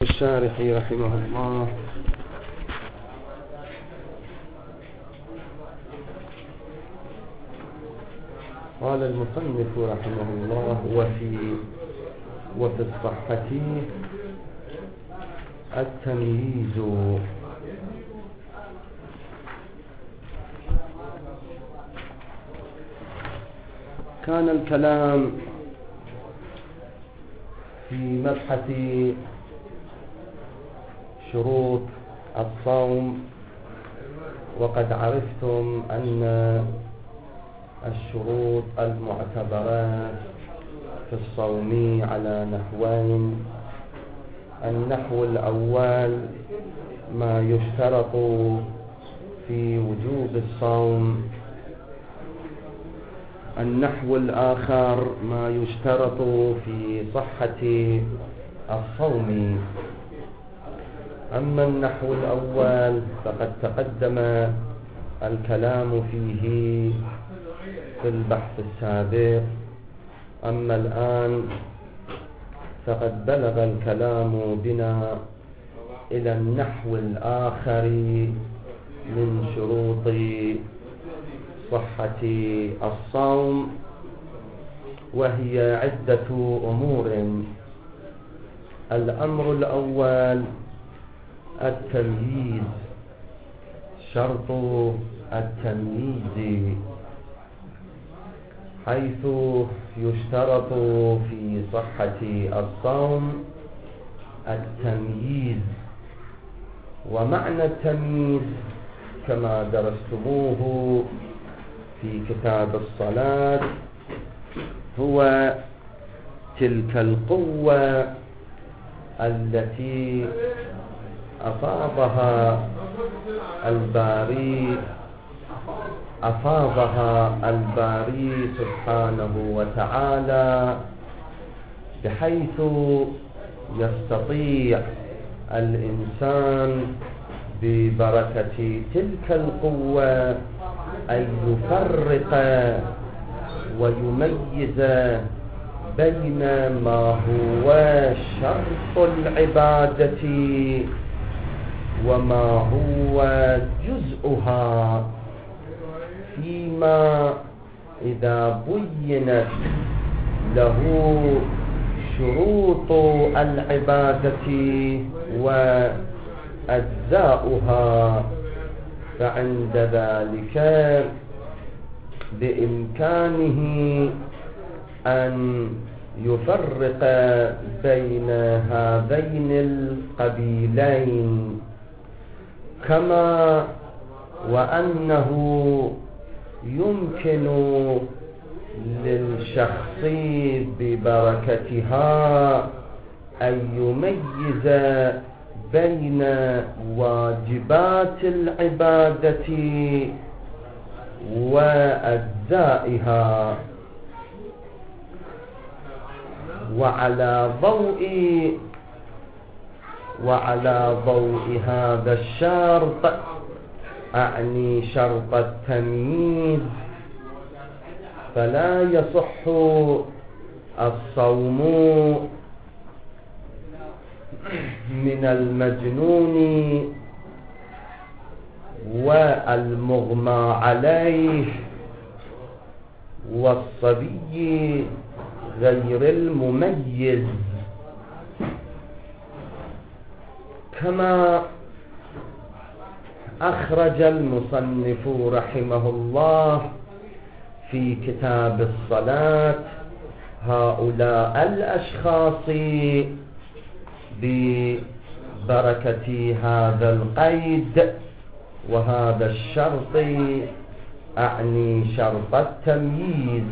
الشارح رحمه الله قال المصنف رحمه الله وفي الصحة التمييز. كان الكلام في مبحث شروط الصوم، وقد عرفتم أن الشروط المعتبرة في الصوم على نحوين. النحو الأول ما يشترط في وجوب الصوم، النحو الآخر ما يشترط في صحة الصوم. أما النحو الأول فقد تقدم الكلام فيه في البحث السابق، أما الآن فقد بلغ الكلام بنا إلى النحو الآخر من شروط صحة الصوم، وهي عدة أمور. الأمر الأول التمييز، شرط التمييز، حيث يشترط في صحة الصوم التمييز. ومعنى التمييز كما درستموه في كتاب الصلاة هو تلك القوة التي أفاضها الباري سبحانه وتعالى، بحيث يستطيع الإنسان ببركة تلك القوة أن يفرق ويميز بين ما هو شرط العبادة وما هو جزءها، فيما إذا بينت له شروط العبادة وأجزاؤها فعند ذلك بإمكانه أن يفرق بين هذين القبيلين، كما وأنه يمكن للشخص ببركتها أن يميز بين واجبات العبادة وأجزائها. وعلى ضوء هذا الشرط، أعني شرط التمييز، فلا يصح الصوم من المجنون والمغمى عليه والصبي غير المميز، كما أخرج المصنف رحمه الله في كتاب الصلاة هؤلاء الأشخاص ببركة هذا القيد وهذا الشرط، أعني شرط التمييز.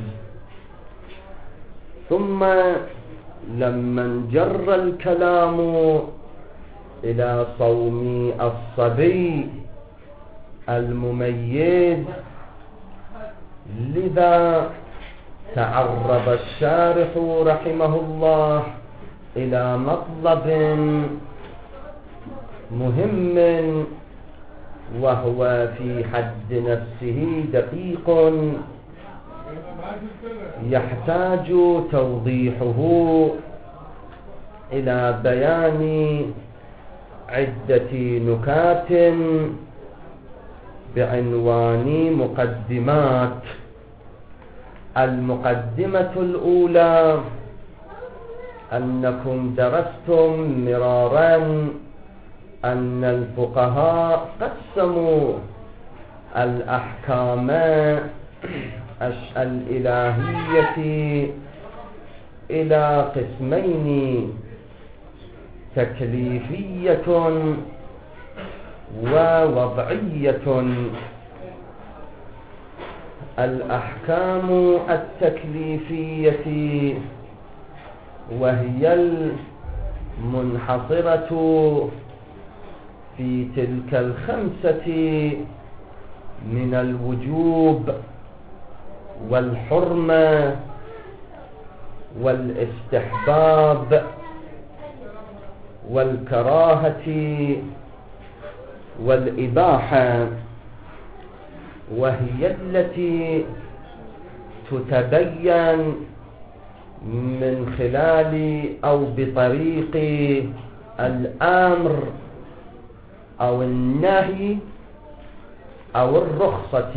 ثم لما انجر الكلام إلى صوم الصبي المميز، لذا تعرض الشارح رحمه الله إلى مطلب مهم، وهو في حد نفسه دقيق، يحتاج توضيحه إلى بيان عدة نكات بعنوان مقدمات. المقدمة الأولى: أنكم درستم مرارا أن الفقهاء قسموا الأحكام الإلهية إلى قسمين: تكليفية ووضعية. الأحكام التكليفية وهي المنحصرة في تلك الخمسة من الوجوب والحرمة والاستحباب والكراهة والإباحة، وهي التي تتبين من خلال أو بطريق الأمر أو النهي أو الرخصة.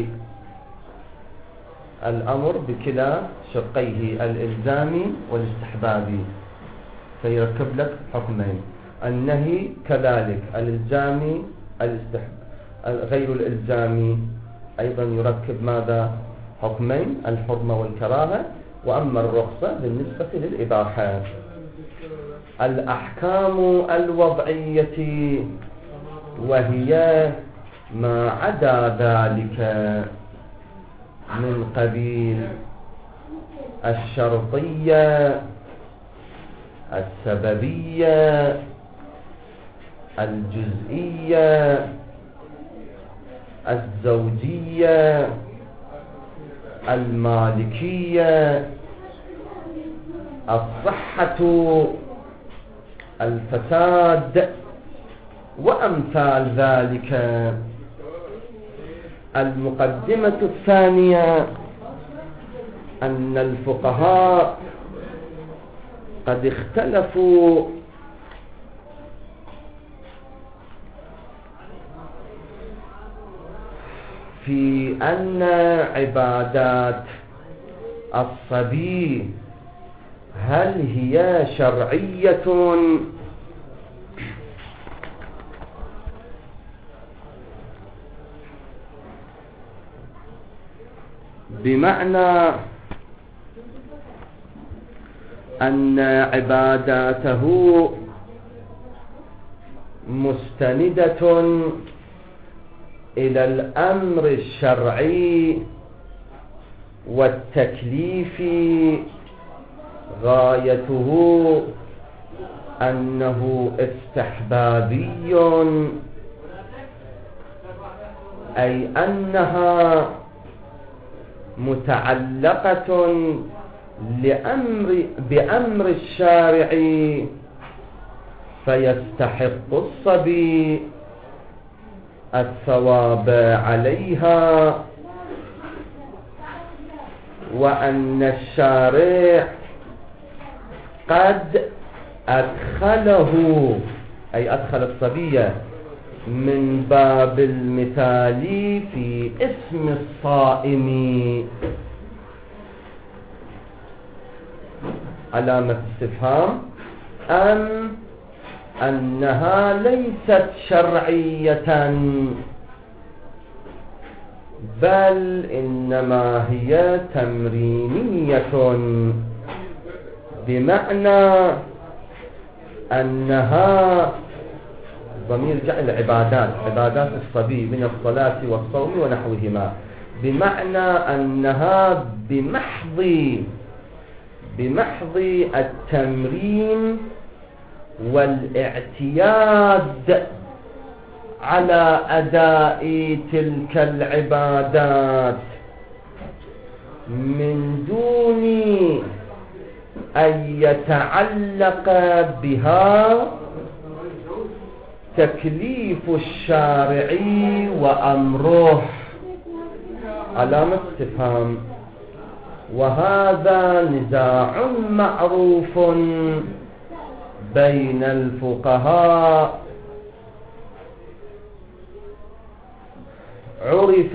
الأمر بكلا شقيه الإلزامي والاستحبابي فيركب لك حكمين، النهي كذلك الإلزامي غير الإلزامي أيضا يركب ماذا؟ حكمين: الحرمة والكراهة. وأما الرخصة بالنسبة للإباحة. الأحكام الوضعية وهي ما عدا ذلك من قبيل الشرطية، السببية، الجزئية، الزوجية، المالكية، الصحة، الفساد، وأمثال ذلك. المقدمة الثانية: أن الفقهاء قد اختلفوا في أن عبادات الصبي هل هي شرعية بمعنى أن عباداته مستندة إلى الأمر الشرعي والتكليف غايته أنه استحبابي، أي أنها متعلقة بأمر الشارع فيستحق الصبي الثواب عليها، وأن الشارع قد أدخله أي أدخل الصبية من باب المثال في اسم الصائم. علامة استفهام: أم أنها ليست شرعية بل إنما هي تمرينية، بمعنى أنها ضمير جعل عبادات الصبي من الصلاة والصوم ونحوهما، بمعنى أنها بمحض التمرين والاعتياد على أداء تلك العبادات من دون أن يتعلق بها تكليف الشارع وأمره. علامة استفهام. وهذا نزاع معروف بين الفقهاء عرف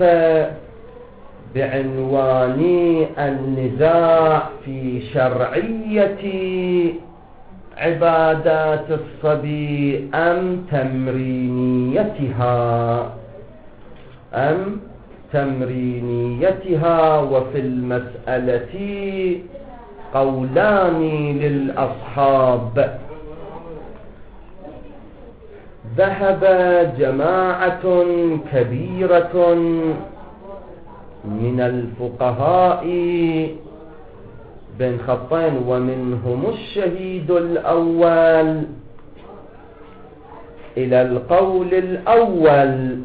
بعنوان النزاع في شرعية عبادات الصبي أم تمرينيتها. وفي المسألة قولان للأصحاب. ذهب جماعة كبيرة من الفقهاء بين خطين ومنهم الشهيد الأول إلى القول الأول،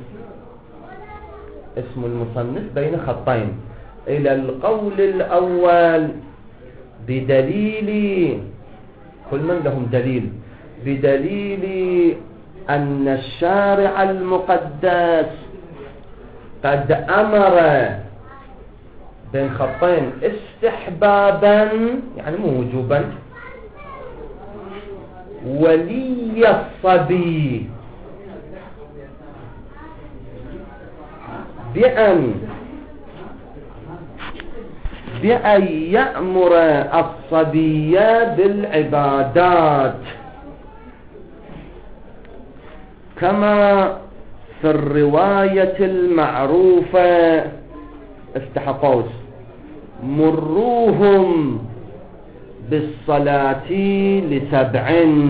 اسم المصنف بين خطين، إلى القول الأول بدليل، كل من لهم دليل، بدليل أن الشارع المقدس قد أمر بين خطين استحبابا يعني مو وجوبا ولي الصبي بأن يأمر الصبي بالعبادات، كما في الرواية المعروفة افتح قوس مروهم بالصلاة ل7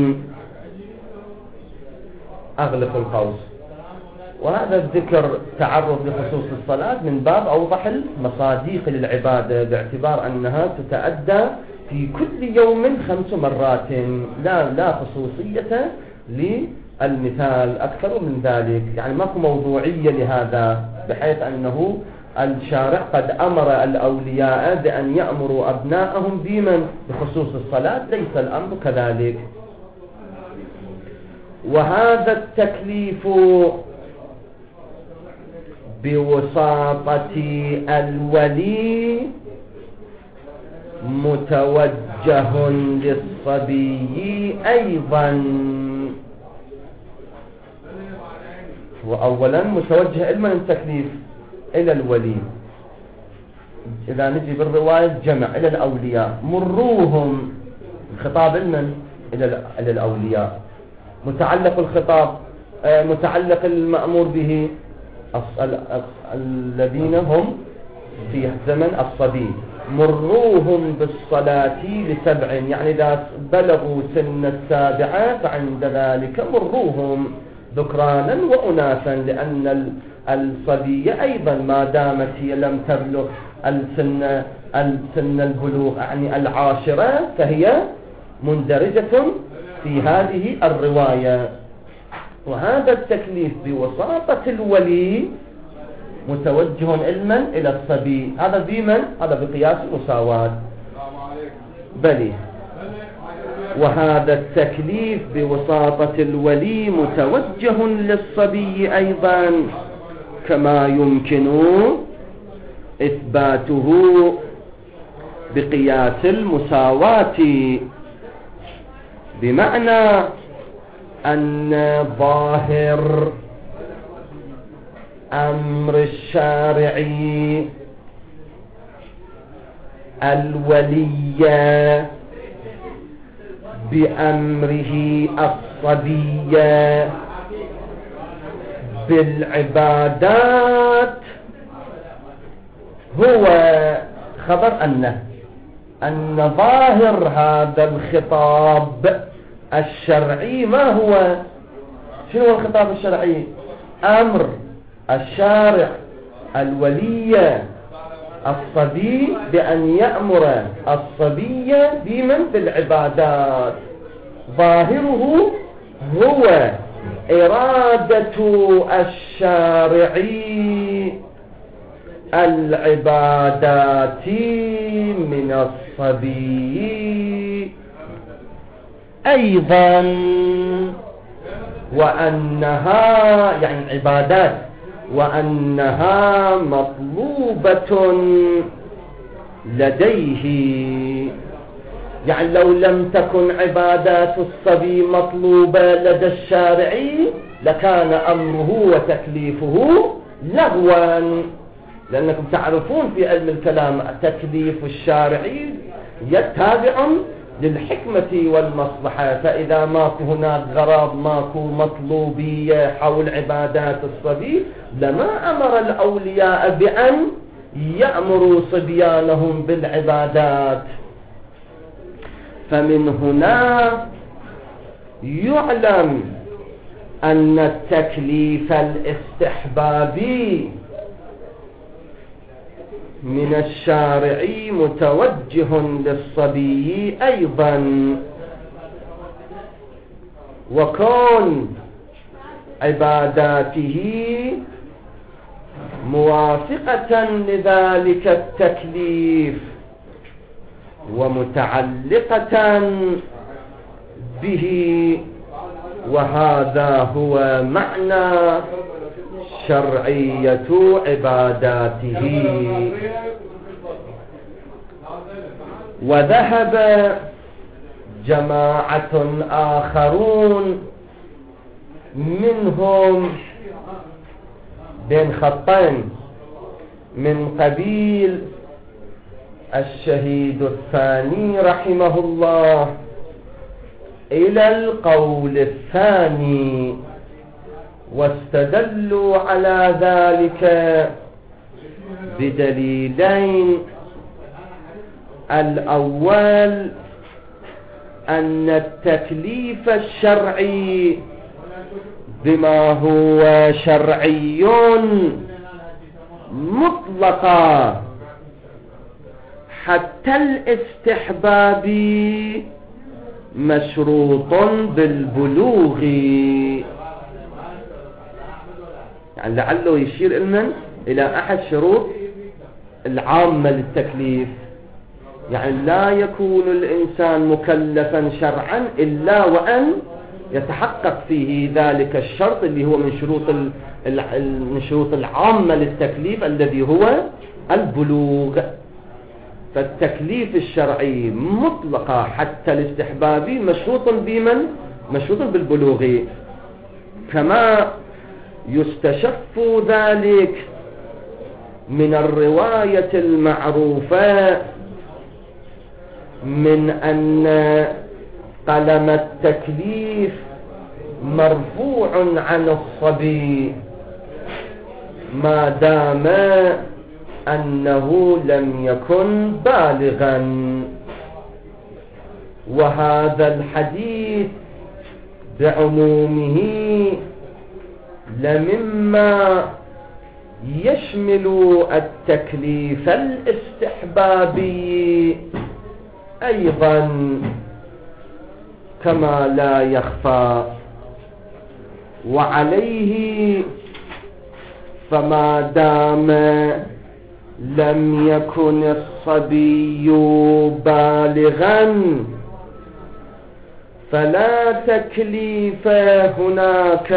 أغلق القوس. وهذا الذكر تعرض لخصوص الصلاة من باب أوضح المصاديق للعبادة، باعتبار أنها تتأدى في كل يوم 5 مرات، لا خصوصية للمثال أكثر من ذلك، يعني ماكو موضوعية لهذا، بحيث أنه الشارع قد أمر الأولياء بأن يأمروا أبنائهم بمن بخصوص الصلاة، ليس الأمر كذلك. وهذا التكليف بوساطة الولي متوجه للصبي أيضا. وأولا متوجه إلى التكليف إلى الولي، إذا نجي بالرواية جمع إلى الأولياء، مروهم الخطاب إلى الأولياء، متعلق الخطاب متعلق المأمور به الذين هم في زمن الصبي، مروهم بالصلاة ل7، يعني إذا بلغوا سن 7 فعند ذلك مروهم ذكرانا وأناثا، لأن الصبي أيضا ما دامت هي لم تبلغ السن البلوغ يعني 10 فهي مندرجة في هذه الرواية. وهذا التكليف بوساطة الولي متوجه علما إلى الصبي، هذا بمن؟ هذا بقياس المساواة بلي. وهذا التكليف بوساطة الولي متوجه للصبي أيضا، كما يمكن إثباته بقياس المساواة، بمعنى أن ظاهر أمر الشارع الولي بأمره الصبي بالعبادات هو خبر أن ظاهر هذا الخطاب الشرعي ما هو؟ شنو هو الخطاب الشرعي؟ أمر الشارع الولي الصبي بأن يأمر الصبي بمن بالعبادات، ظاهره هو إرادة الشارع العبادات من الصبي أيضا، وأنها يعني عبادات، وأنها مطلوبة لديه يعني لو لم تكن عبادات الصبي مطلوبة لدى الشارعي لكان أمره وتكليفه لغوا، لأنكم تعرفون في علم الكلام تكليف الشارعي يتابع للحكمة والمصلحة، فإذا ماكو هناك غرض ماكو مطلوبية حول عبادات الصبي لما أمر الأولياء بأن يأمروا صبيانهم بالعبادات. فمن هنا يعلم أن التكليف الاستحبابي من الشارع متوجه للصبي أيضا، وكون عباداته موافقة لذلك التكليف ومتعلقة به، وهذا هو معنى شرعية عباداته. وذهب جماعة آخرون منهم بين خطين من قبيل الشهيد الثاني رحمه الله إلى القول الثاني، واستدلوا على ذلك بدليلين. الأول أن التكليف الشرعي بما هو شرعي مطلقا حتى الاستحباب مشروط بالبلوغ، يعني لعله يشير إلى أحد شروط العامة للتكليف، يعني لا يكون الإنسان مكلفا شرعا إلا وأن يتحقق فيه ذلك الشرط اللي هو من شروط العامة للتكليف الذي هو البلوغ. فالتكليف الشرعي مطلقا حتى الاستحبابي مشروط بالبلوغ، كما يستشف ذلك من الرواية المعروفة من أن قلم التكليف مرفوع عن الصبي ما دام أنه لم يكن بالغا. وهذا الحديث بعمومه لمما يشمل التكليف الاستحبابي أيضا كما لا يخفى. وعليه فما دام لم يكن الصبي بالغا فلا تكليف هناك،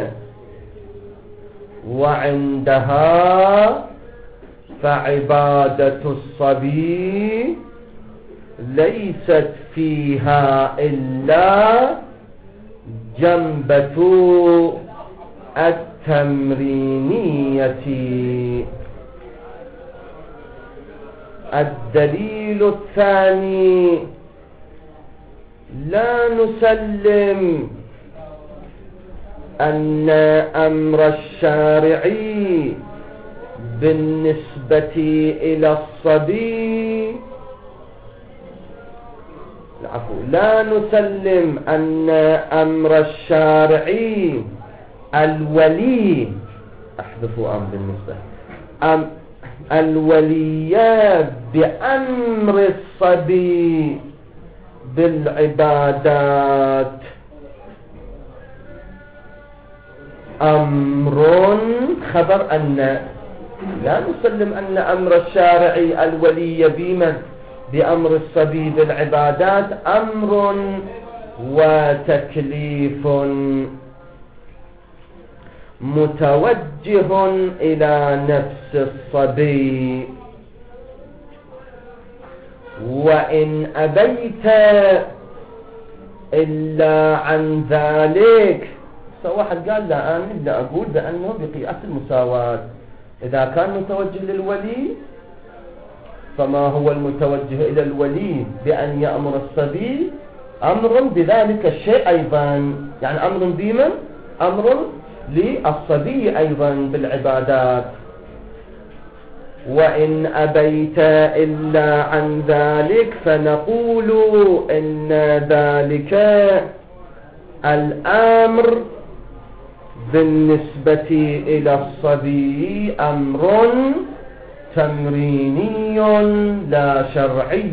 وعندها فعبادة الصبي ليست فيها إلا جنبة التمرينية. الدليل الثاني: لا نسلم أن أمر الشارعي بالنسبة إلى الصبي لا نسلم أن أمر الشارعي الولي أحذفوا أمر بالنسبة الولي بأمر الصبي بالعبادات أمر خبر أن لا نسلم أن أمر الشارعي الولي بأمر الصبي بالعبادات أمر وتكليف متوجه إلى نفس الصبي. وإن أبيت إلا عن ذلك. واحد قال لا، أنا لا أقول بأنه بقياس المساواة. إذا كان متوجه للولي فما هو المتوجه إلى الولي بأن يأمر الصبي أمر بذلك الشيء أيضا، يعني أمر بمن؟ أمر للصبي أيضا بالعبادات. وإن أبيت إلا عن ذلك فنقول إن ذلك الأمر بالنسبة إلى الصبي أمر تمريني لا شرعي.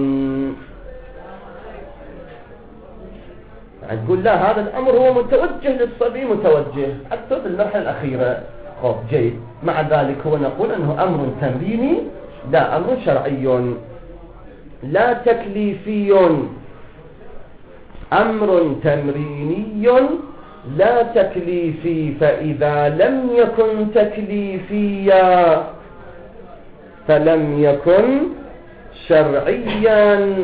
يعني تقول لا، هذا الأمر هو متوجه للصبي، متوجه حتى في المرحلة الأخيرة. خب جيد. مع ذلك هو نقول أنه أمر تمريني لا أمر شرعي لا تكليفي. أمر تمريني لا تكليفي، فإذا لم يكن تكليفيا فلم يكن شرعيا.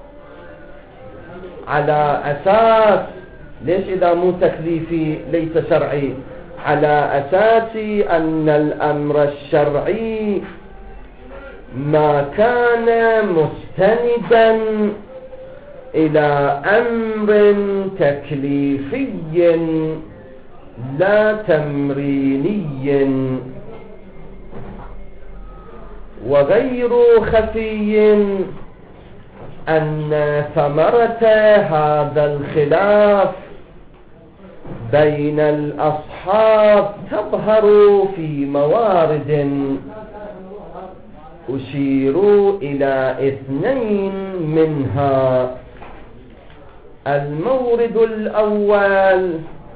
على أساس ليش إذا مو تكليفي ليس شرعي؟ على أساس أن الأمر الشرعي ما كان مستندا إلى أمر تكليفي لا تمريني. وغير خفي أن ثمرة هذا الخلاف بين الأصحاب تظهر في موارد أشير إلى 2 منها. المورد الأول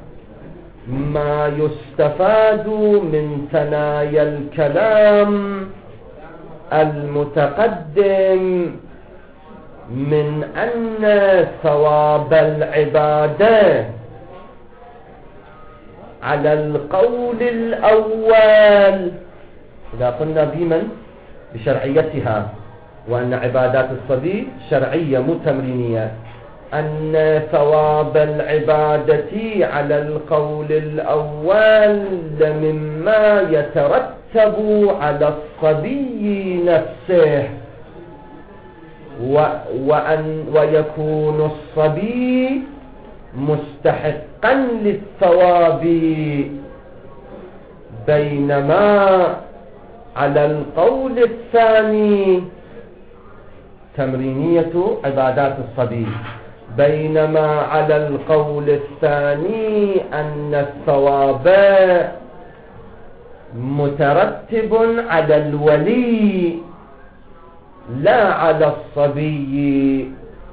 ما يستفاد من ثنايا الكلام المتقدم من أن ثواب العبادة على القول الأول إذا قلنا بمن؟ بشرعيتها، وأن عبادات الصبي شرعية مو تمرينية، أن ثواب العبادة على القول الأول مما يترتب على الصبي نفسه، ويكون الصبي مستحقا للثواب، بينما على القول الثاني تمرينية عبادات الصبي، بينما على القول الثاني أن الثواب مترتب على الولي لا على الصبي.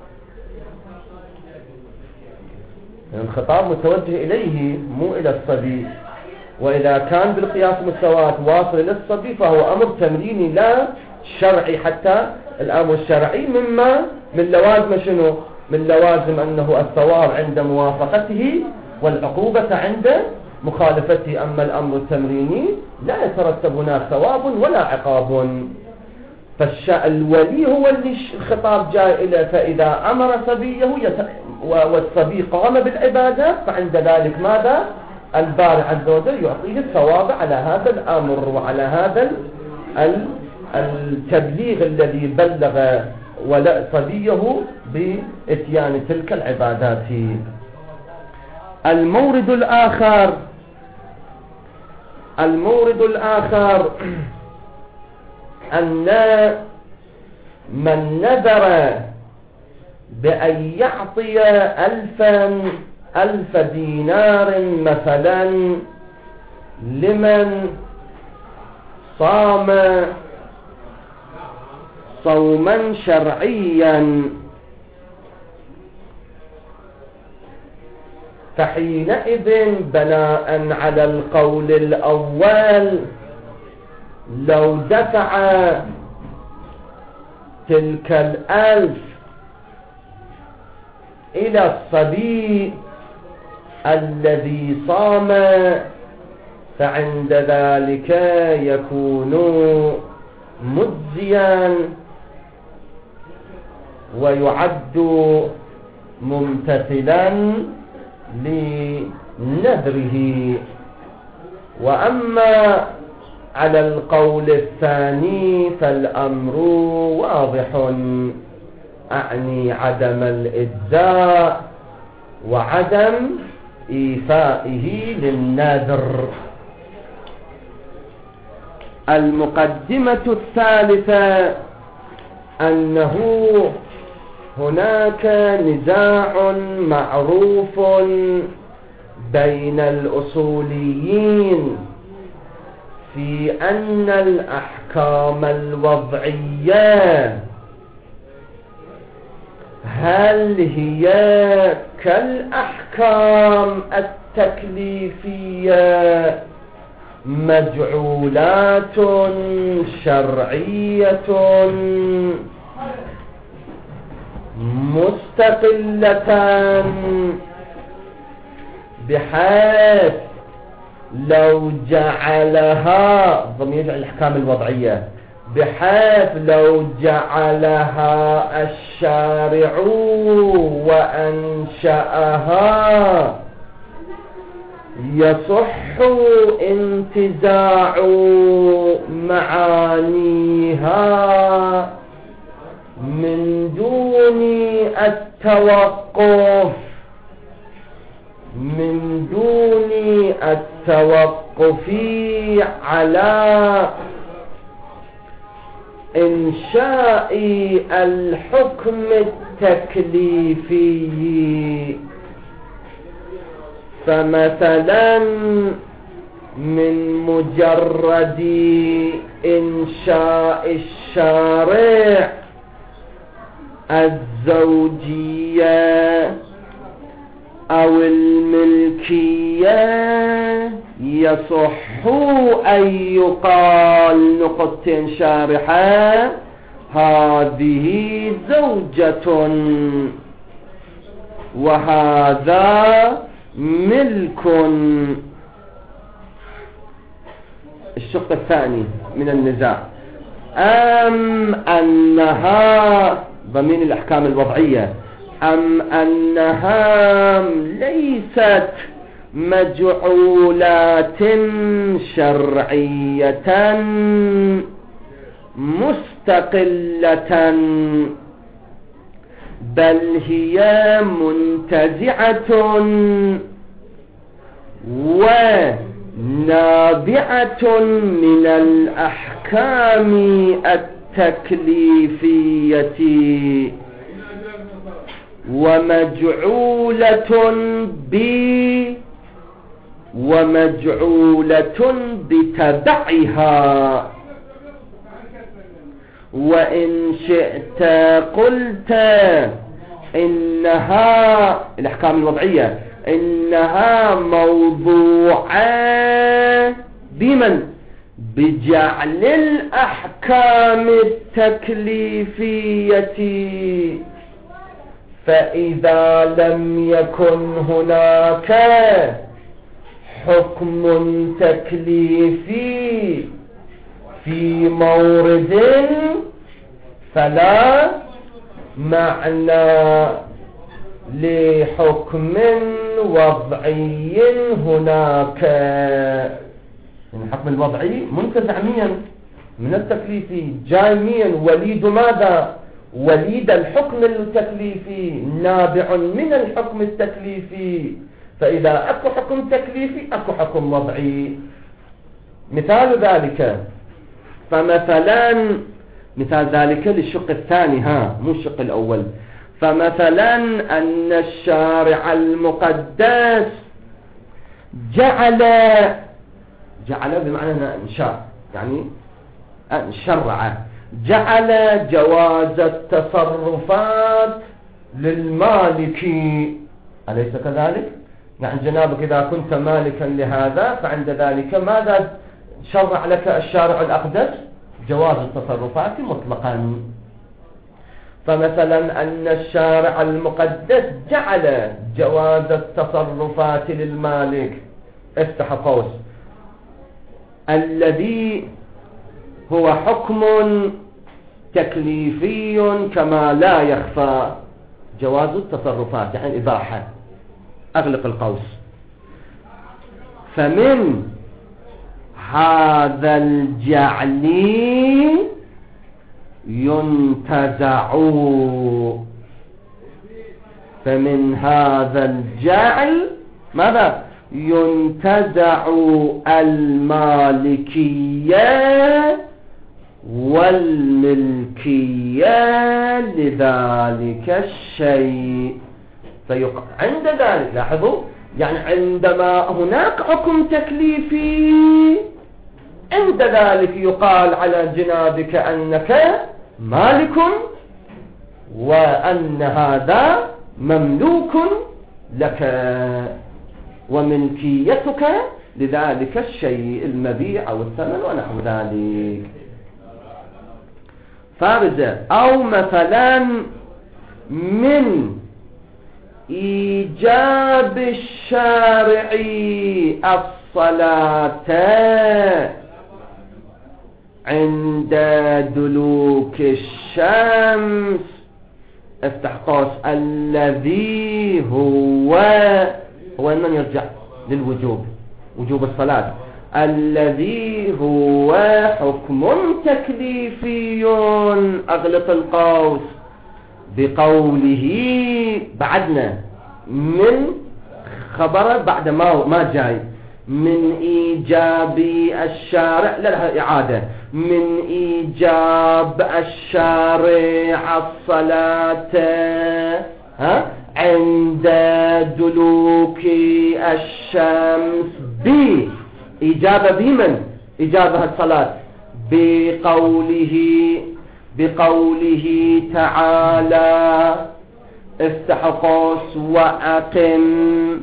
الخطاب متوجه إليه مو إلى الصبي، وإذا كان بالقياس مساواة واصل إلى الصبي فهو أمر تمريني لا شرعي. حتى الأمر الشرعي من لوازم شنو؟ من لوازم أنه الثواب عند موافقته والعقوبة عند مخالفته. أما الأمر التمريني لا يترتب هناك ثواب ولا عقاب. فالولي هو اللي الخطاب جاء إليه، فإذا أمر صبيه والصبي قام بالعبادة فعند ذلك ماذا؟ الباري عز وجل يعطيه الثواب على هذا الأمر وعلى هذا التبليغ الذي بلغ صبيه بإتيان تلك العبادات. المورد الآخر أن من نذر بأن يعطي 1000 دينار مثلا لمن صام صوما شرعيا، فحينئذ بناء على القول الأول لو دفع تلك 1000 إلى الصبي الذي صام فعند ذلك يكون مجزيا ويعد ممتثلا لنذره. وأما على القول الثاني فالأمر واضح، أعني عدم الإجزاء وعدم إيفائه للنذر. المقدمة الثالثة أنه هناك نزاع معروف بين الأصوليين في أن الأحكام الوضعية هل هي كالأحكام التكليفية مجعولات شرعية مستقلة، بحيث لو جعلها ضمير الأحكام الوضعية، بحيث لو جعلها الشارع وأنشأها يصح انتزاع معانيها من دون التوقف على إنشاء الحكم التكليفي. فمثلا من مجرد إنشاء الشارع الزوجية أو الملكية يصح أن يقال نقطة شارحة هذه زوجة وهذا ملك. الشق الثاني من النزاع، أم أنها ضمن الأحكام الوضعية، أم أنها ليست مجعولات شرعية مستقلة، بل هي منتزعة ونابعة من الأحكام التكليفية ومجعولة بتبعها. وإن شئت قلت إنها الأحكام الوضعية إنها موضوعة بجعل الأحكام التكليفية، فإذا لم يكن هناك حكم تكليفي في مورد فلا معنى لحكم وضعي هناك. الحكم الوضعي منتزع من التكليفي، جاي وليد ماذا؟ وليد الحكم التكليفي، نابع من الحكم التكليفي. فإذا أكو حكم تكليفي أكو حكم وضعي. مثال ذلك، فمثلا مثال ذلك للشق الثاني مو الشق الأول. فمثلا أن الشارع المقدس جعل بمعنى إنشاء، يعني شرع، جعل جواز التصرفات للمالك، أليس كذلك؟ يعني جنابك إذا كنت مالكا لهذا فعند ذلك ماذا شرع لك الشارع الأقدس؟ جواز التصرفات مطلقا. فمثلا أن الشارع المقدس جعل جواز التصرفات للمالك، افتح قوس، الذي هو حكم تكليفي كما لا يخفى جواز التصرفات، يعني الإباحة. أغلق القوس. فمن هذا الجعل ينتزع، فمن هذا الجعل ماذا؟ ينتزع المالكية والملكية لذلك الشيء. عند ذلك لاحظوا، يعني عندما هناك حكم تكليفي عند ذلك يقال على جنابك أنك مالك وأن هذا مملوك لك وملكيتك لذلك الشيء المبيع أو الثمن ونحو ذلك. فارزة. أو مثلا من إيجاب الشارع الصلاة عند دلوك الشمس، افتح قوس، الذي هو من يرجع للوجوب، وجوب الصلاة، الذي هو حكم تكليفي، أغلق القوس، بقوله بعدنا من خبر بعد ما جاي، من إيجاب الشارع، لا لها إعادة، من إيجاب الشارع الصلاة عند دلوك الشمس بإجابة بمن؟ إجابة الصلاة بقوله تعالى افتح قوس وأقم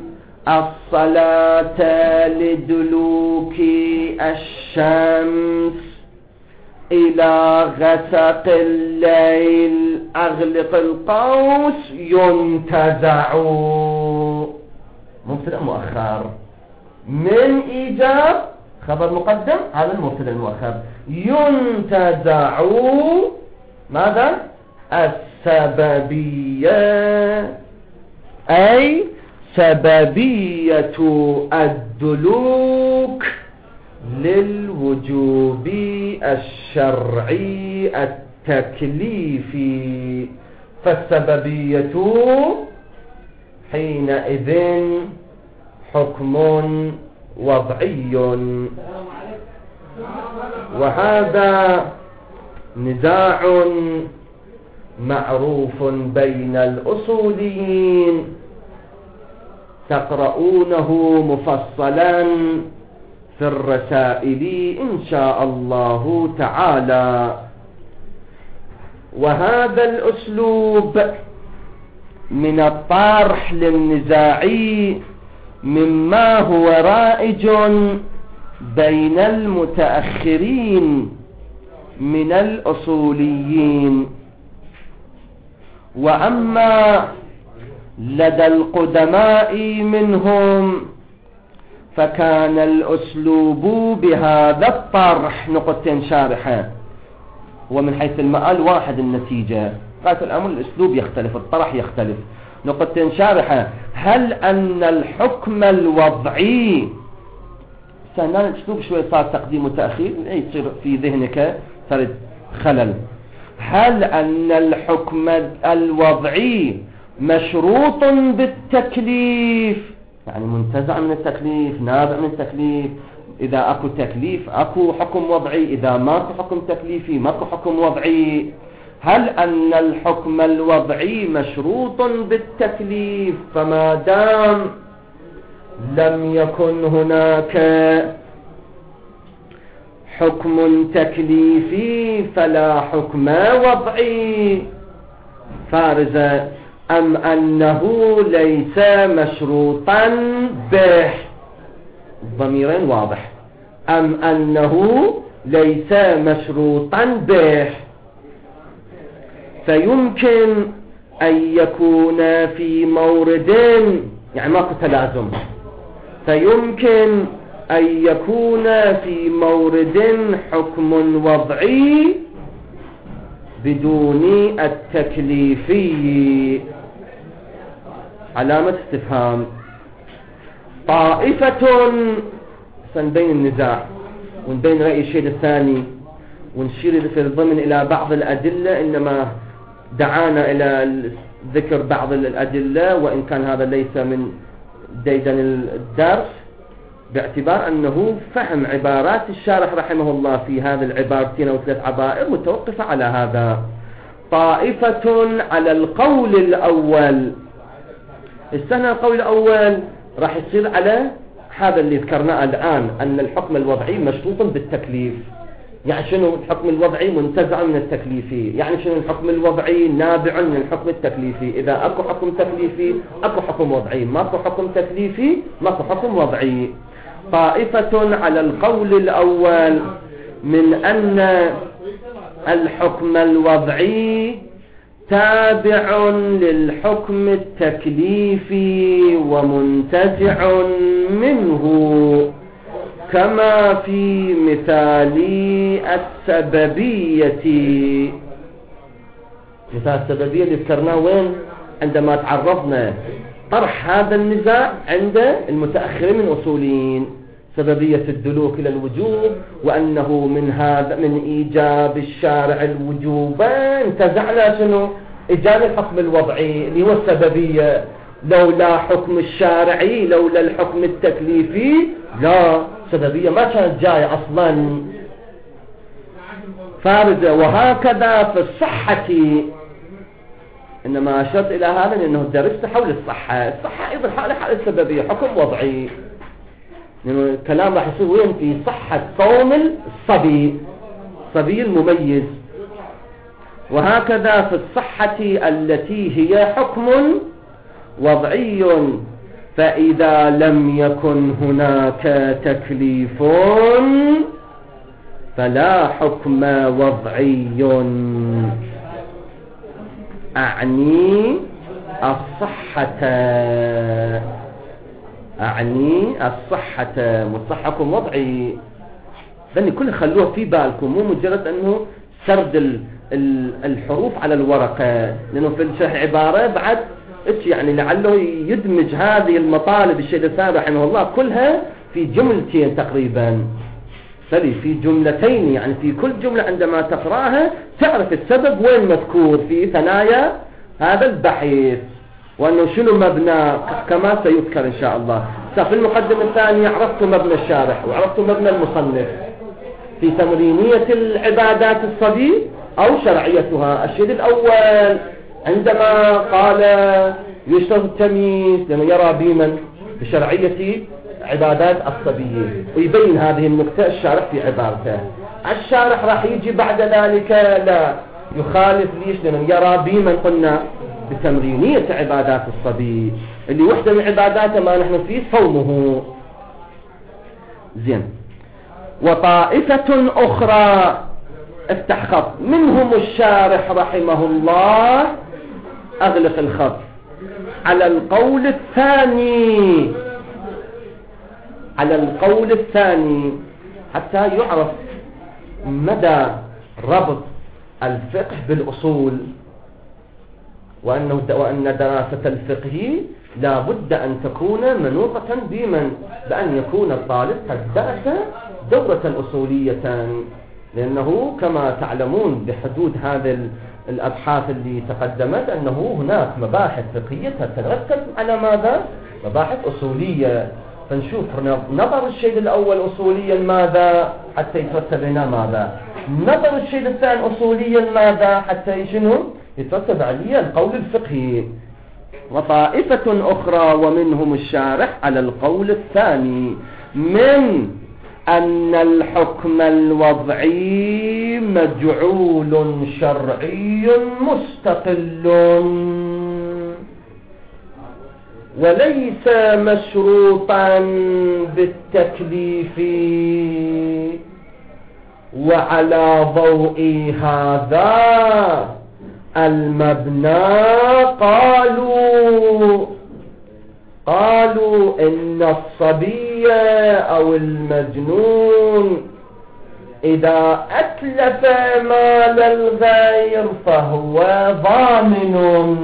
الصلاة لدلوك الشمس إلى غسق الليل، أغلق القوس، ينتزع، مبتدأ مؤخر، من إيجاب خبر مقدم، هذا المبتدأ المؤخر، ينتزع ماذا؟ السببية، أي سببية الدلوك للوجوب الشرعي التكليفي. فالسببية حينئذ حكم وضعي. وهذا نزاع معروف بين الأصوليين تقرؤونه مفصلا في الرسائل إن شاء الله تعالى. وهذا الأسلوب من الطرح للنزاع مما هو رائج بين المتأخرين من الأصوليين. وأما لدى القدماء منهم فكان الأسلوب بهذا الطرح، نقطتين شارحة، ومن حيث المآل واحد النتيجة، قالت الأمر الأسلوب يختلف، الطرح يختلف. نقطتين شارحة: هل أن الحكم الوضعي، سهلان الأسلوب شوي صار تقديم وتأخير، يصير في ذهنك ترد خلل. هل أن الحكم الوضعي مشروط بالتكليف، يعني منتزع من التكليف، نابع من التكليف، إذا أكو تكليف أكو حكم وضعي، إذا ماكو حكم تكليفي ماكو حكم وضعي. هل أن الحكم الوضعي مشروط بالتكليف، فما دام لم يكن هناك حكم تكليفي فلا حكم وضعي. فارزة. أم أنه ليس مشروطا به، ضميرين واضح، أم أنه ليس مشروطا به، فيمكن أن يكون في مورد، يعني ماكو تلازم، فيمكن أن يكون في مورد حكم وضعي بدون التكليفي. علامة استفهام. طائفة، سنبين النزاع ونبين رأي الشيء الثاني ونشير في الضمن إلى بعض الأدلة، إنما دعانا إلى ذكر بعض الأدلة وإن كان هذا ليس من ديدن الدرس، باعتبار أنه فهم عبارات الشارح رحمه الله في هذه العبارتين أو 3 عبائر متوقفة على هذا. طائفة على القول الأول، استنى القول الأول راح يصير على هذا اللي ذكرناه الآن، أن الحكم الوضعي مشروط بالتكليف. يعني شنو الحكم الوضعي؟ منتزع من التكليفي. يعني شنو الحكم الوضعي؟ نابع من الحكم التكليفي. إذا أكو حكم تكليفي أكو حكم وضعي، ماكو حكم تكليفي ماكو حكم وضعي. طائفة على القول الأول من أن الحكم الوضعي تابع للحكم التكليفي ومنتزع منه، كما في مثال السببية. مثال السببية اللي ذكرناه وين؟ عندما تعرضنا طرح هذا النزاع عند المتأخرين من أصوليين، سببية الدلوك إلى الوجوب، وأنه من إيجاب الشارع الوجوب انتزعنا شنو؟ إيجاب الحكم الوضعي اللي هو السببية. لولا حكم الشارعي، لولا الحكم التكليفي، لا، سببية ما كانت جاية أصلا فاردة. وهكذا في الصحة، إنما أشرت إلى هذا لأنه درست حول الصحة. الصحة أيضا حال السببية حكم وضعي، لأنه الكلام راح يصير وين؟ في صحة صوم الصبي المميز. وهكذا في الصحة التي هي حكم وضعي، فإذا لم يكن هناك تكليف فلا حكم وضعي. أعني الصحة، مش حكم وضعي. لأن كل خلوه في بالكم، مو مجرد أنه سرد الحروف على الورقة، لأنه في الشرح عبارة بعد يعني لعله يدمج هذه المطالب الشيخ الثاني رحمه الله كلها في جملتين تقريبا، في جملتين. يعني في كل جملة عندما تقرأها تعرف السبب وين مذكور في ثنايا هذا البحث، وأنه شنو مبنى كما سيذكر إن شاء الله. في المقدمة الثانية عرفت مبنى الشارح وعرفت مبنى المصنف في تمرينية العبادات الصبي أو شرعيتها. الشيء الأول عندما قال يشترط التمييز لما يرى بمن بشرعية عبادات الصبي، ويبين هذه النقطة الشارح في عبارته. الشارح راح يجي بعد ذلك لا يخالف، ليش؟ لمن يرى بمن قلنا بتمرينية عبادات الصبي، اللي وحدة من عباداته ما نحن فيه صومه. زين. وطائفة أخرى افتح خط منهم الشارح رحمه الله، أغلق الخط، على القول الثاني حتى يعرف مدى ربط الفقه بالأصول، وأن دراسة الفقه لا بد أن تكون منوطة بأن يكون الطالب قد درس دورة أصولية، لأنه كما تعلمون بحدود هذه الأبحاث اللي تقدمت أنه هناك مباحث فقهية تترتب على ماذا؟ مباحث أصولية. فنشوف نظر الشيء الأول أصوليا ماذا حتى يترتب لنا ماذا، نظر الشيء الثاني أصوليا ماذا حتى يترتب عليه القول الفقهي. وطائفة أخرى ومنهم الشارح على القول الثاني من أن الحكم الوضعي مجعول شرعي مستقل وليس مشروطا بالتكليف، وعلى ضوء هذا المبنى قالوا إن الصبي أو المجنون إذا أتلف مال الغير فهو ضامن.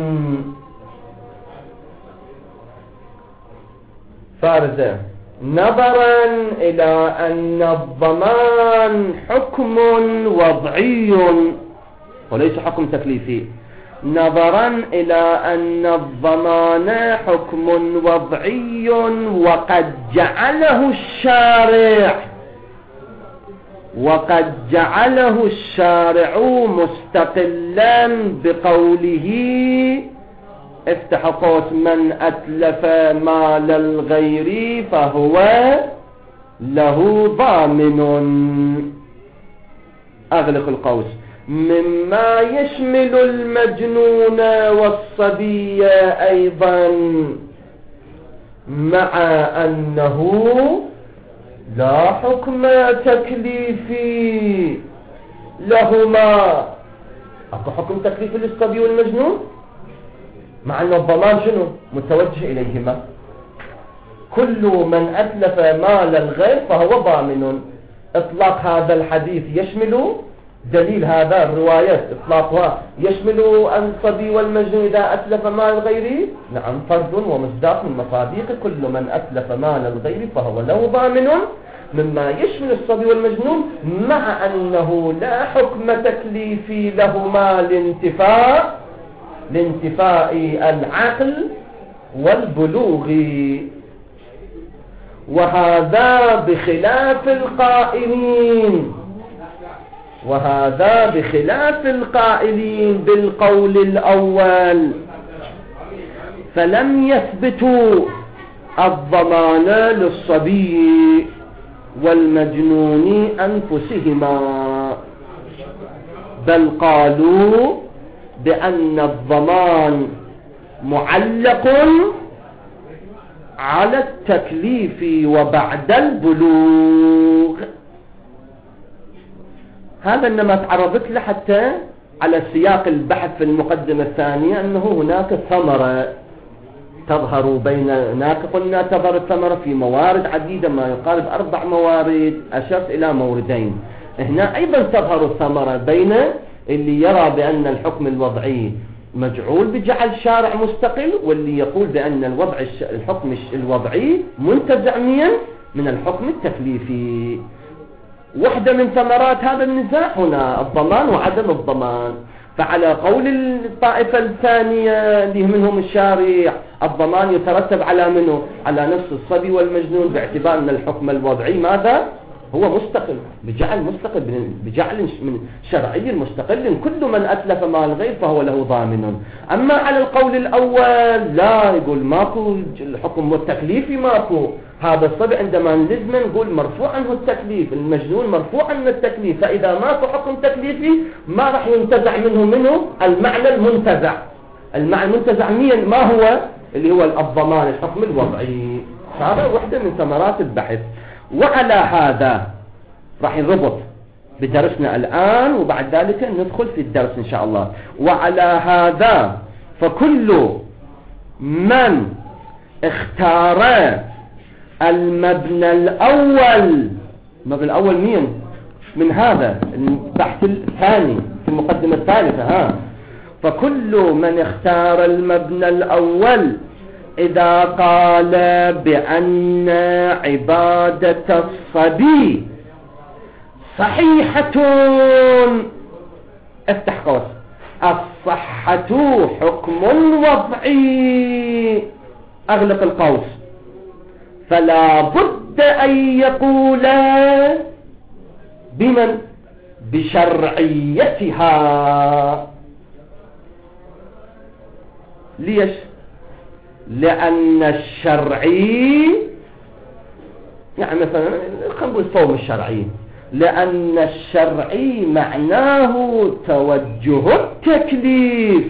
فارزة نظرا إلى أن الضمان حكم وضعي وليس حكم تكليفي، نظرا إلى أن الضمان حكم وضعي وقد جعله الشارع مستقلا بقوله افتح قوس من أتلف مال الغير فهو له ضامن أغلق القوس مما يشمل المجنون والصبي أيضا، مع أنه لا حكم تكليفي لهما. أكو حكم تكليفي للصبي والمجنون، مع أن الضمان شنو متوجه إليهما. كل من أتلف مال الغير فهو ضامن. إطلاق هذا الحديث يشمل دليل هذا الروايات، إطلاقها يشمل الصبي والمجنون إذا أتلف مال الغير. نعم، فرد ومصداق من مصاديق كل من أتلف مال الغير فهو له ضامن، مما يشمل الصبي والمجنون، مع أنه لا حكم تكليفي لهما لانتفاء العقل والبلوغ. وهذا بخلاف القائلين بالقول الأول، فلم يثبتوا الضمان للصبي والمجنون أنفسهما، بل قالوا بأن الضمان معلق على التكليف وبعد البلوغ. هذا إنما تعرضت له حتى على سياق البحث في المقدمة الثانية، أنه هناك ثمرة تظهر قلنا تظهر الثمرة في موارد عديدة، ما يقارب 4 موارد، أشرت إلى موردين. هنا أيضا تظهر الثمرة بين اللي يرى بأن الحكم الوضعي مجعول بجعل شارع مستقل، واللي يقول بأن الحكم الوضعي منتزع من الحكم التكليفي. واحدة من ثمرات هذا النزاع هنا الضمان وعدم الضمان. فعلى قول الطائفة الثانية اللي منهم الشارع، الضمان يترتب على منه؟ على نفس الصبي والمجنون، باعتبار أن الحكم الوضعي ماذا؟ هو مستقل، بجعل من شرعي مستقل، كل من أتلف مال غير فهو له ضامن. أما على القول الأول لا، يقول ماكو الحكم والتكليفي، ماكو. هذا الصبي عندما نلزم نقول مرفوع عنه التكليف، المجنون مرفوع عنه التكليف، فإذا ماكو حكم تكليفي ما راح ينتزع منه المعنى المنتزع. المعنى المنتزع ما هو؟ اللي هو الضمان، الحكم الوضعي. هذا واحدة من ثمرات البحث. وعلى هذا راح يربط بدرسنا الآن، وبعد ذلك ندخل في الدرس إن شاء الله. وعلى هذا فكل من اختار المبنى الأول مين؟ من هذا البحث الثاني في المقدمة الثالثة. فكل من اختار المبنى الأول إذا قال بأن عبادة الصبي صحيحة، افتح قوس، الصحة حكم وضعي، أغلق القوس، فلا بد أن يقول بمن؟ بشرعيتها. ليش؟ لأن الشرعي، يعني مثلا خلينا نقول صوم الشرعي، لأن الشرعي معناه توجه التكليف،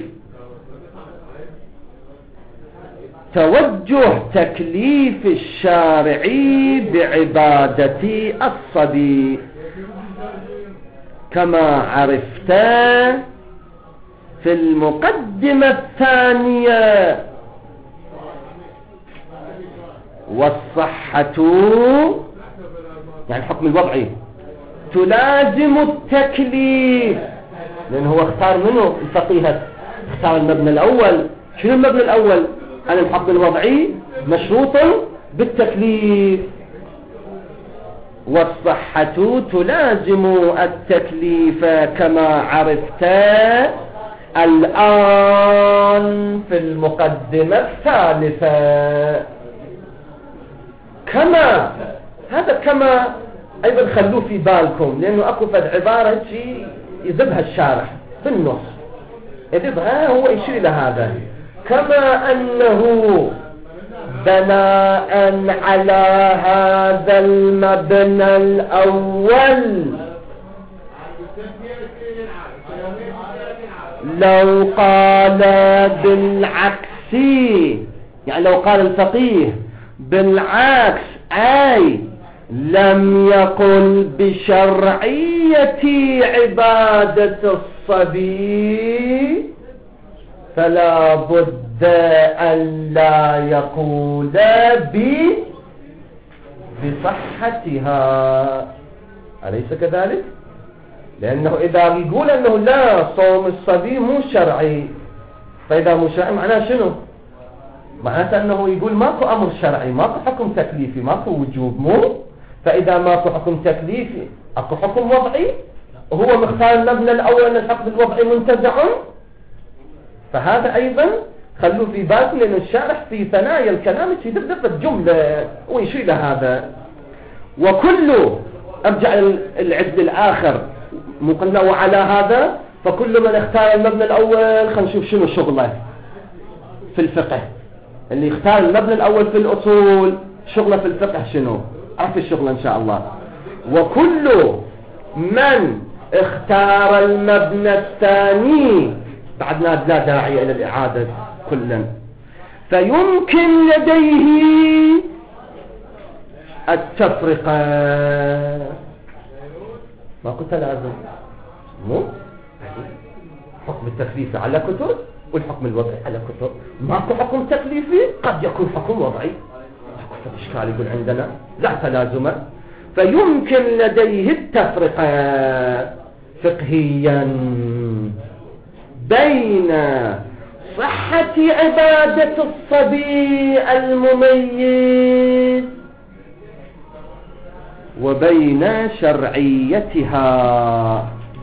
توجه تكليف الشارعي بعبادة الصبي، كما عرفت في المقدمة الثانية. والصحة يعني الحكم الوضعي، تلازم التكليف، لأنه هو اختار منه الفقيه، اختار المبنى الأول. شنو المبنى الأول؟ أن الحكم الوضعي مشروط بالتكليف، والصحة تلازم التكليف كما عرفت الآن في المقدمة الثالثة. كما، هذا كما أيضا خلوه في بالكم، لأنه أكو فد عبارة شيء يذبها الشارح في النص، يذبها هو يشير إلى هذا. كما أنه بناء على هذا المبنى الأول لو قال بالعكس، يعني لو قال الفقيه بالعكس، أي لم يقل بشرعية عبادة الصبي، فلا بد أن لا يقول بصحتها، أليس كذلك؟ لأنه إذا يقول أنه لا، صوم الصبي مو شرعي، فإذا مو شرعي معناه شنو؟ معناته أنه يقول ماكو أمر شرعي، ماكو حكم تكليفي، ماكو وجوب، مو؟ فإذا ماكو حكم تكليفي أكو حكم وضعي، وهو مختار المبنى الأول أن الحكم الوضعي منتزع، فهذا أيضا خلوه في بالكم، لأن الشارح في ثنايا الكلام يدفع الجملة ويشير إلى هذا. وكل أرجع العد الآخر مقلنا وعلى هذا، فكل من اختار المبنى الأول خلينا نشوف شنو شغله في الفقه. اللي اختار المبنى الأول في الأصول شغله في الفقه شنو؟ عرف الشغل إن شاء الله. وكل من اختار المبنى الثاني بعدنا لا داعي إلى الإعادة كلا، فيمكن لديه التفرقة. ما قلت لازم، مو حكم التكليفي على كتب والحكم الوضعي على كتب، ماكو حكم تكليفي قد يكون حكم وضعي، ماكو إشكال يقول عندنا لا تلازم، فيمكن لديه التفرقة فقهيا بين صحة عبادة الصبي المميز وبين شرعيتها،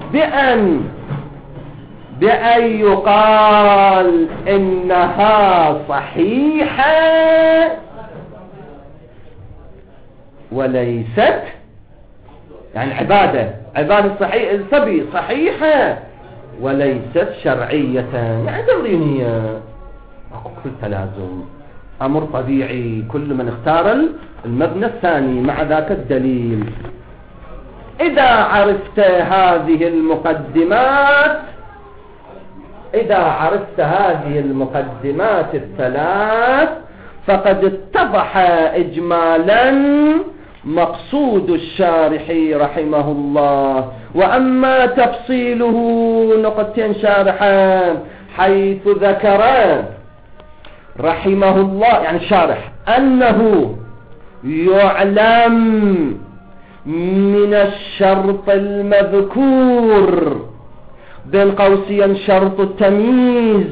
بأن يقال إنها صحيحة وليست، يعني عبادة صحيح الصبي صحيحة وليست شرعية، يعني تمرينية، كل تلازم، أمر طبيعي. كل من اختار المبنى الثاني مع ذاك الدليل. إذا عرفت هذه المقدمات الثلاث فقد اتضح إجمالا مقصود الشارح رحمه الله. وأما تفصيله نقطتين شارحا، حيث ذكر رحمه الله يعني الشارح أنه يعلم من الشرط المذكور بين قوسين شرط التمييز،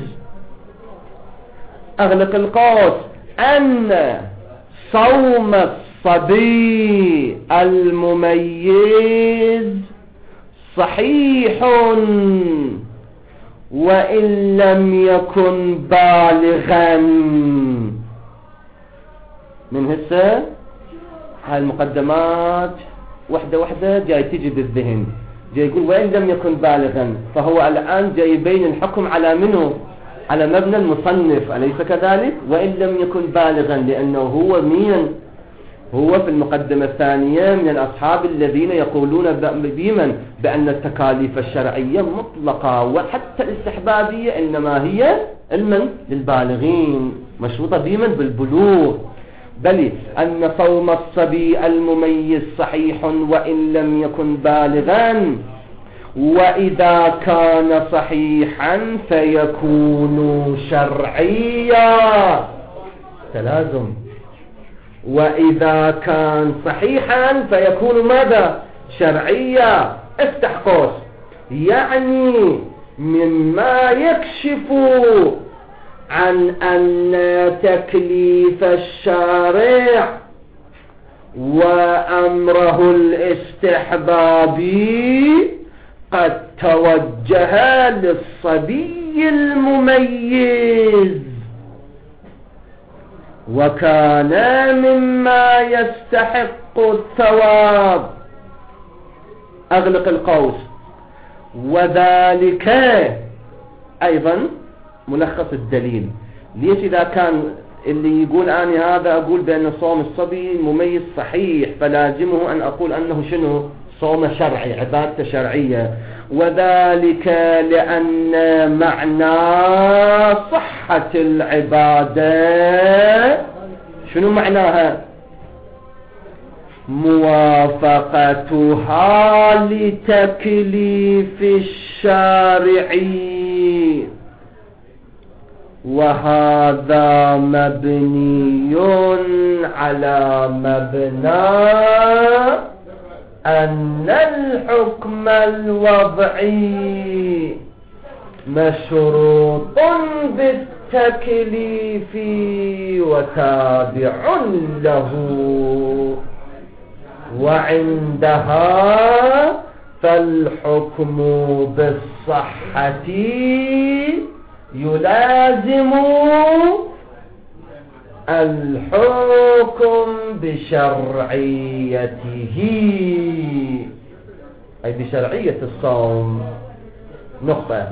أغلق القوس، أن صوم الصبي المميز صحيح وإن لم يكن بالغا. من هسه هاي المقدمات وحدة وحدة جاي تيجي بالذهن، جاي يقول وإن لم يكن بالغا، فهو الآن جاي يبين الحكم على منه؟ على مبنى المصنف، أليس كذلك؟ وإن لم يكن بالغا، لأنه هو مين؟ هو في المقدمة الثانية من الأصحاب الذين يقولون بأن التكاليف الشرعية مطلقة وحتى الاستحبابية إنما هي للبالغين، مشروطة بالبلوغ. بل أن صوم الصبي المميز صحيح وإن لم يكن بالغا، وإذا كان صحيحا فيكون شرعيا، تلازم. وإذا كان صحيحا فيكون ماذا؟ شرعية افتح قوس، يعني مما يكشف عن أن تكليف الشارع وأمره الاستحبابي قد توجه للصبي المميز، وكان مما يستحق الثواب. أغلق القوس. وذلك أيضا ملخص الدليل. ليش إذا كان اللي يقول أنا هذا أقول بأن صوم الصبي مميز صحيح، فلازمه أن أقول أنه شنو؟ صوم شرعي، عبادة شرعية. وذلك لأن معنى صحة العبادة شنو معناها؟ موافقتها لتكليف الشارعي، وهذا مبني على مبنى أن الحكم الوضعي مشروط بالتكليف وتابع له، وعندها فالحكم بالصحة يلازم الحكم بشرعيته، أي بشرعية الصوم. نقطة.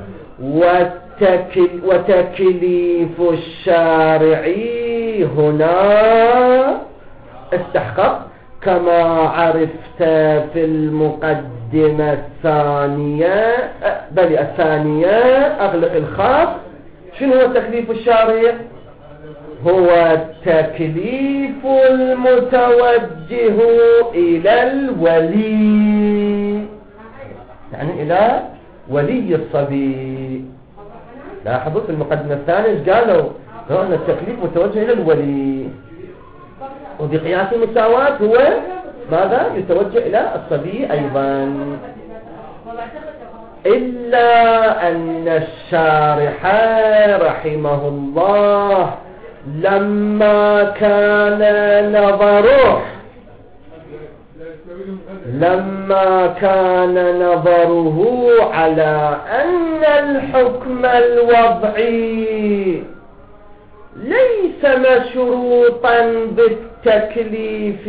وتكليف الشارع هنا استحقق كما عرفت في المقدمة الثانية، بل الثانية أغلق الخاص. شنو هو تكليف الشارع؟ هو التكليف المتوجه إلى الولي، يعني إلى ولي الصبي. لاحظوا في المقدمة الثانية قالوا أن التكليف متوجه إلى الولي، وبقياس المساواة هو ماذا؟ يتوجه إلى الصبي أيضا. إلا أن الشارح رحمه الله لما كان نظره على أن الحكم الوضعي ليس مشروطا بالتكليف،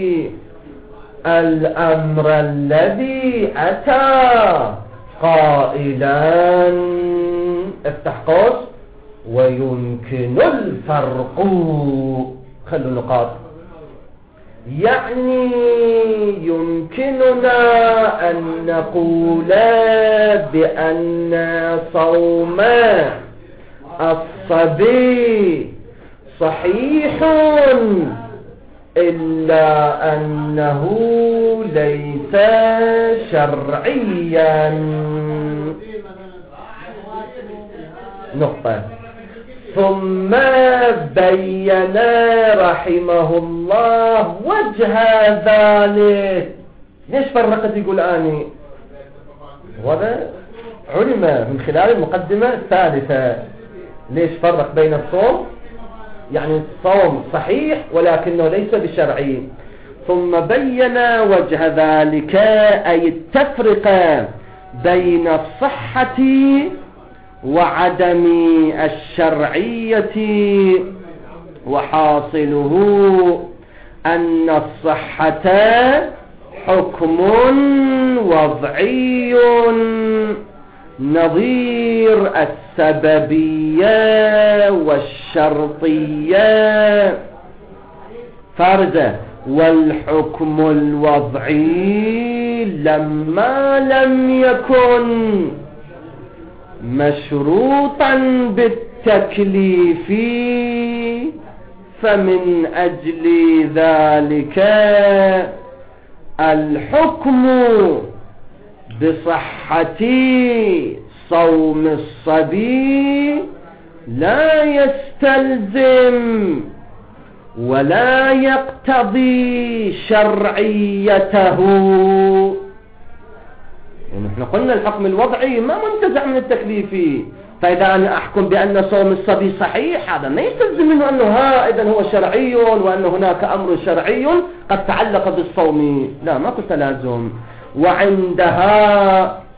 الأمر الذي أتى قائلا افتح قوس ويمكن الفرق، خلوا نقاط، يعني يمكننا أن نقول بأن صوم الصبي صحيح، إلا أنه ليس شرعيا. نقطة. ثم بين رحمه الله وجه ذلك. ليش فرقت يقول آني؟ وهذا علم من خلال المقدمة الثالثة. ليش فرق بين الصوم؟ يعني الصوم صحيح ولكنه ليس بشرعي. ثم بين وجه ذلك، أي التفرقة بين الصحة وعدم الشرعية، وحاصله أن الصحة حكم وضعي نظير السببية والشرطية فرزة، والحكم الوضعي لما لم يكن مشروطا بالتكليف فمن أجل ذلك الحكم بصحة صوم الصبي لا يستلزم ولا يقتضي شرعيته. احنا قلنا الحكم الوضعي ما منتزع من التكليفي، فإذا أنا أحكم بأن صوم الصبي صحيح هذا ما يستلزم منه أنه إذن هو شرعي وأن هناك أمر شرعي قد تعلق بالصوم، لا ما تلازم. وعندها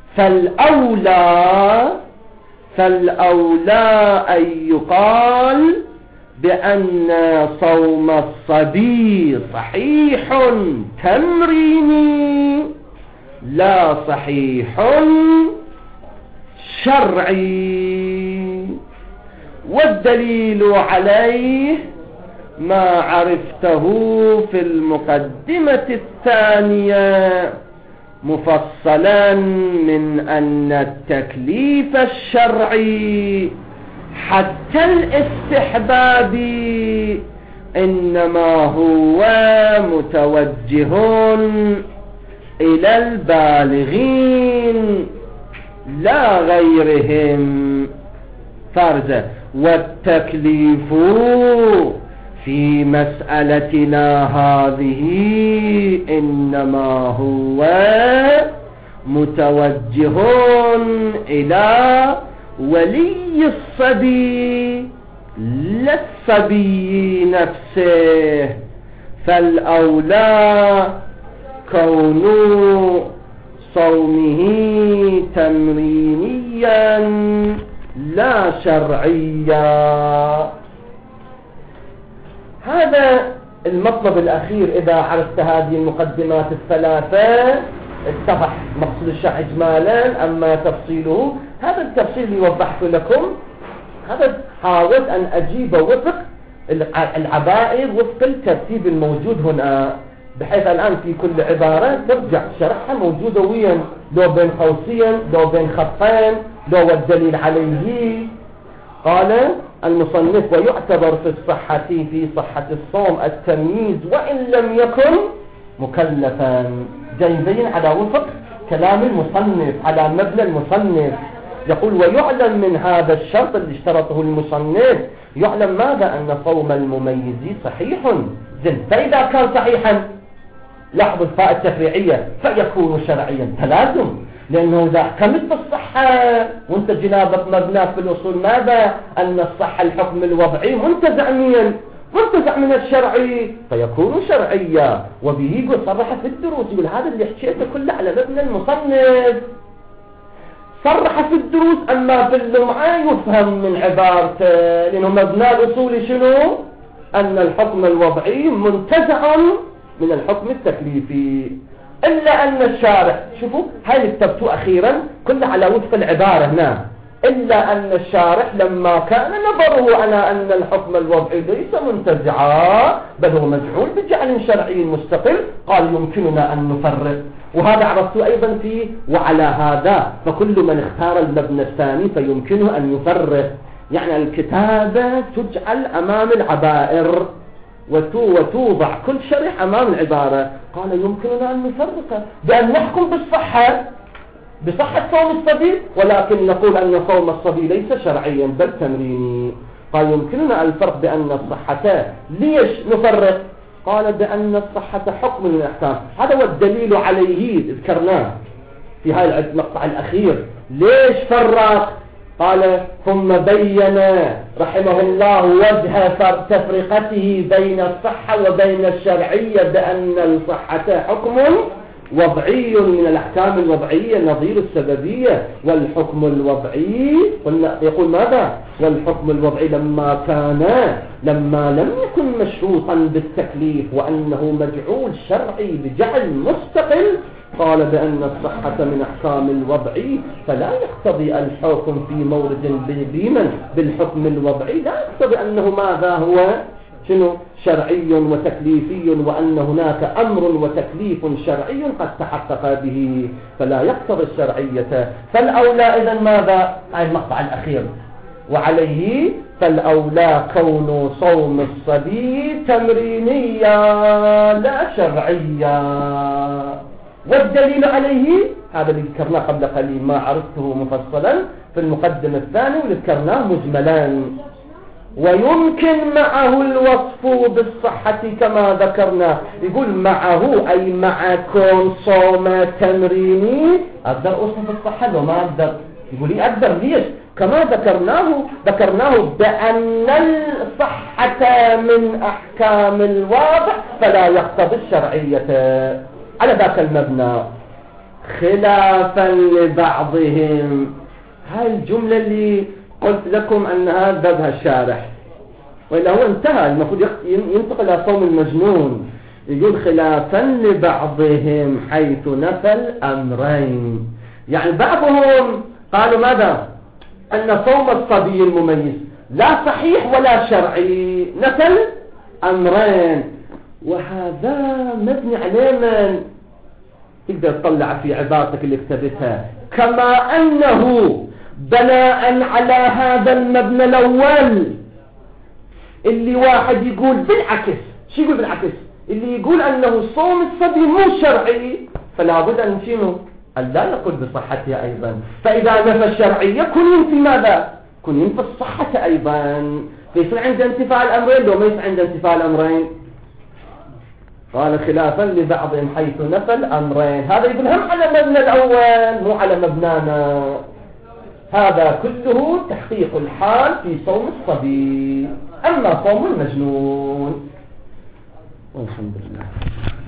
فالأولى أن يقال بأن صوم الصبي صحيح تمريني لا صحيح شرعي. والدليل عليه ما عرفته في المقدمة الثانية مفصلا من أن التكليف الشرعي حتى الاستحباب إنما هو متوجه إلى البالغين لا غيرهم. فارزة والتكليف في مسألتنا هذه إنما هو متوجه إلى ولي الصبي لا الصبي نفسه، فالأولى كون صومه تمرينيا لا شرعيا. هذا المطلب الأخير. إذا عرفت هذه المقدمات الثلاثة اتضح مقصود الشرح إجمالا، أما تفصيله هذا التفصيل اللي وضحت لكم هذا حاولت أن أجيب وفق العبائر وفق الترتيب الموجود هنا، بحيث الآن في كل عبارة ترجع شرحها موجودة وين، لو بين قوسين لو بين خطين لو والدليل عليه. قال المصنف ويعتبر في الصحة في صحة الصوم التمييز وإن لم يكن مكلفا. جايبين على وفق كلام المصنف على مبنى المصنف. يقول ويعلم من هذا الشرط اللي اشترطه المصنف، يعلم ماذا؟ أن صوم المميز صحيح. فإذا كان صحيحا لاحظ الفاء التفريعية فيكون شرعيا تلازم، لأنه إذا احكمت بالصحة وانت جنابك مبناك في الأصول ماذا؟ أن الصحة الحكم الوضعي منتزع من الشرعي فيكون شرعيا. وبه يقول صرح في الدروس، يقول هذا اللي حكيته كله على مبنى المصنف صرح في الدروس، أما في اللمعة يفهم من عبارته، لأنه مبنى الأصول شنو؟ أن الحكم الوضعي منتزع من الحكم التكليفي، إلا أن الشارع شوفوا هاي اللي كتبتوه أخيرا كله على وفق العبارة هنا، إلا أن الشارع لما كان نظره على أن الحكم الوضعي ليس منتزعا بل هو مجعول بجعل شرعي مستقل، قال يمكننا أن نفرق. وهذا عرفتوا أيضا فيه. وعلى هذا فكل من اختار المبنى الثاني فيمكنه أن يفرق، يعني الكتابة تجعل أمام العبائر وتوضع كل شرح أمام العبارة. قال يمكننا أن نفرق بأن نحكم بصحة صوم الصبي، ولكن نقول أن صوم الصبي ليس شرعيا بل تمريني. قال يمكننا الفرق بأن الصحة. ليش نفرق؟ قال بأن الصحة حكم من الأحكام. هذا هو الدليل عليه ذكرناه في هذا المقطع الأخير. ليش فرق؟ قال ثم بين رحمه الله وجه تفرقته بين الصحة وبين الشرعية بأن الصحة حكم وضعي من الأحكام الوضعية نظير السببية، والحكم الوضعي يقول ماذا؟ والحكم الوضعي لما لم يكن مشروطا بالتكليف وأنه مجعول شرعي بجعل مستقل، قال بأن الصحة من أحكام الوضعي فلا يقتضي الحكم في مورد بالحكم الوضعي، لا يقتضي أنه ماذا هو شنو شرعي وتكليفي، وأن هناك أمر وتكليف شرعي قد تحقق به فلا يقتضي الشرعية. فالأولى إذن ماذا؟ هذا المقطع الأخير. وعليه فالأولى كون صوم الصبي تمرينيا لا شرعيا. والدليل عليه هذا اللي ذكرناه قبل قليل، ما عرفته مفصلا في المقدمة الثاني وذكرناه مجملا. ويمكن معه الوصف بالصحة كما ذكرنا. يقول معه أي مع كون صوم تمريني أقدر أوصف الصحة لو ما أقدر. يقول لي أقدر ليش؟ كما ذكرناه بأن الصحة من أحكام الواضح فلا يقتضي الشرعية على ذاك المبنى، خلافا لبعضهم. هاي الجملة اللي قلت لكم أنها ذبها الشارح، وإلا هو انتهى، المفروض ينتقل إلى صوم المجنون. يقول خلافا لبعضهم حيث نفى الأمرين. يعني بعضهم قالوا ماذا؟ أن صوم الصبي المميز لا صحيح ولا شرعي، نفى الأمرين. وهذا مبني عليه من تقدر تطلع في عبارتك اللي كتبتها، كما أنه بناء على هذا المبنى الأول اللي واحد يقول بالعكس. شو يقول بالعكس؟ اللي يقول أنه صوم الصبي مو شرعي فلا بد أن شنو؟ أن لا يقول بصحتها أيضا. فإذا نفى الشرعية كن ينفي ماذا؟ كن ينفي الصحة أيضا، فيصير عند انتفاع الأمرين لو ما يصير عند انتفاع الأمرين. قال خلافا لبعضهم حيث نفى الأمرين. هذا يقول هم على مبنى الأول مو على مبنانا. هذا كله تحقيق الحال في صوم الصبي. أما صوم المجنون والحمد لله.